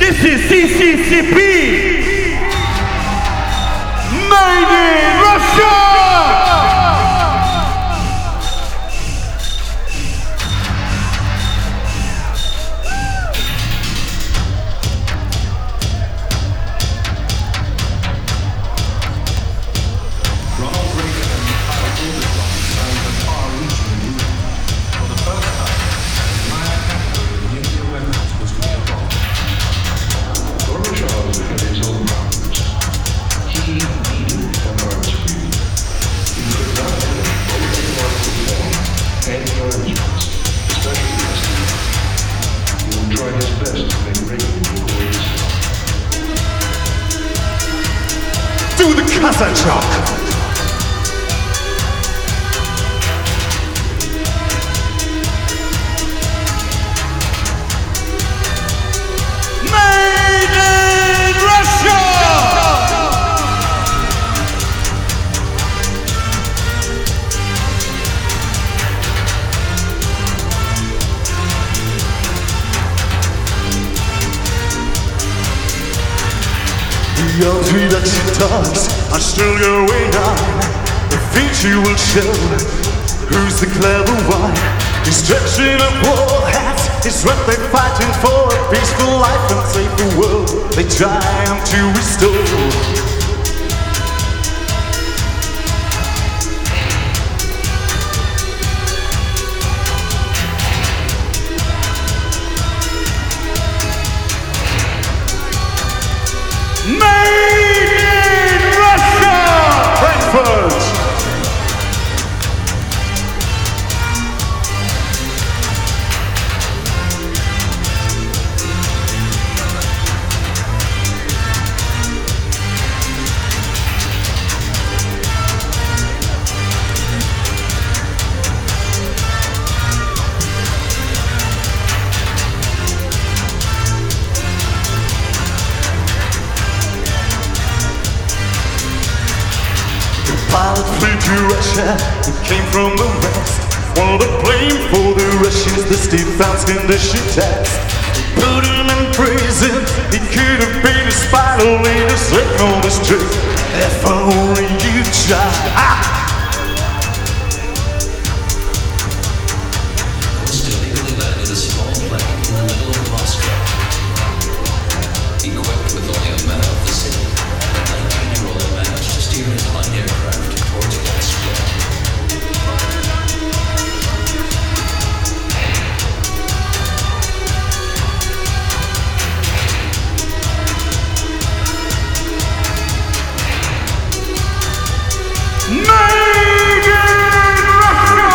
This is CCCP, made in Russia! Do the Kazachok! Made in Russia! The introduction talks are still going on. The future will show who's the clever one. Destruction of war hats is what they're fighting for. A peaceful life and safer world they try to restore. Made in Russia! Frankfurt! Pilot flew to Russia, he came from the west. While the plane for the Russians, the Steve Founds condition test. They put him in prison, he could have been a spy, only to signal the truth. If only you tried. Was illegally landed a small plane in the middle of Moscow. Equipped with only a map of the city, the 19-year-old managed to steer his light aircraft towards Moscow. Made in Russia!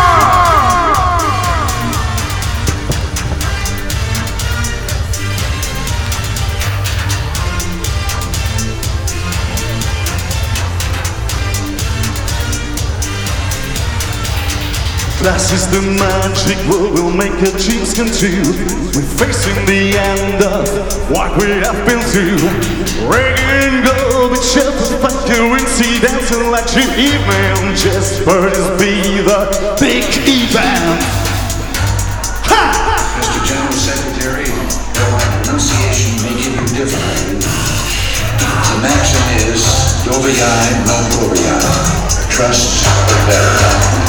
Class is the magic world, will make our dreams come true. We're facing the end of what we have been through. Reagan, Gorbachev, fight coincidence and let your email just first be the big event. Ha! Mr. General Secretary, airline pronunciation may give you different. The maxim is, Doviai, no Doviai. Trust the better.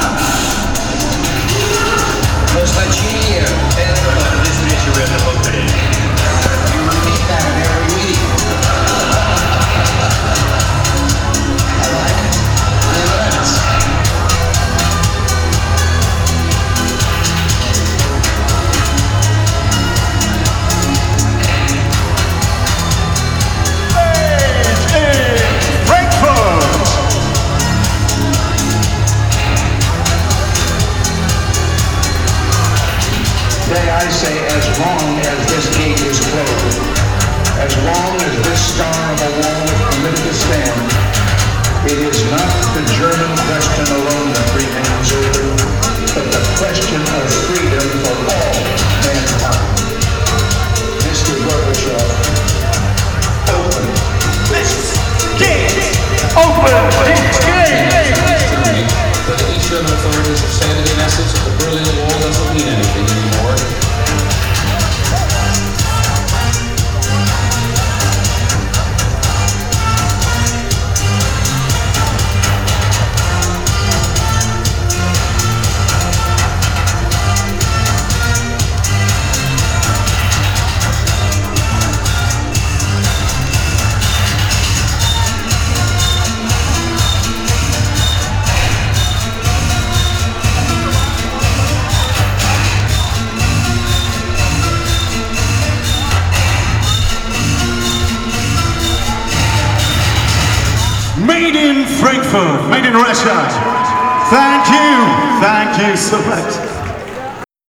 Назначение этого безвечерного времени. You repeat that in every meeting. I like it. Really nice. Made in Frankfurt! Today I say, as long as this gate is closed, as long as this star on the wall is permitted to stand, it is not the German question alone that remains open, but the question of freedom for all mankind. Mr. Gorbachev, open this gate! Open this gate! But the East German authorities have stated in essence that the Berlin Wall doesn't mean anything anymore. food, made in Russia. Thank you so much.